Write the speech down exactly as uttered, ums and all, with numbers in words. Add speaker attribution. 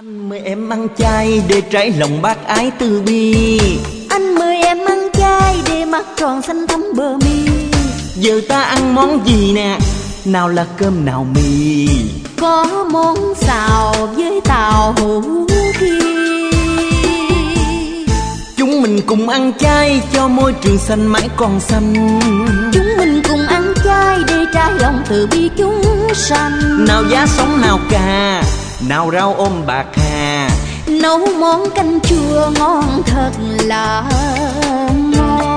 Speaker 1: Anh mời em ăn chay để trải lòng bác ái từ bi.
Speaker 2: Anh mời em ăn chay để mắt tròn xanh thắm bờ mi.
Speaker 1: Giờ ta ăn món gì nè? Nào là cơm nào mì?
Speaker 2: Có món xào với tàu hũ kia.
Speaker 1: Chúng mình cùng ăn chay cho môi trường xanh mãi còn xanh.
Speaker 2: Chúng mình cùng ăn chay để trải lòng từ bi chúng sanh.
Speaker 1: Nào giá sống nào cà, nào rau ôm bạc hà.
Speaker 2: Nấu món canh chua ngon thật là ngon.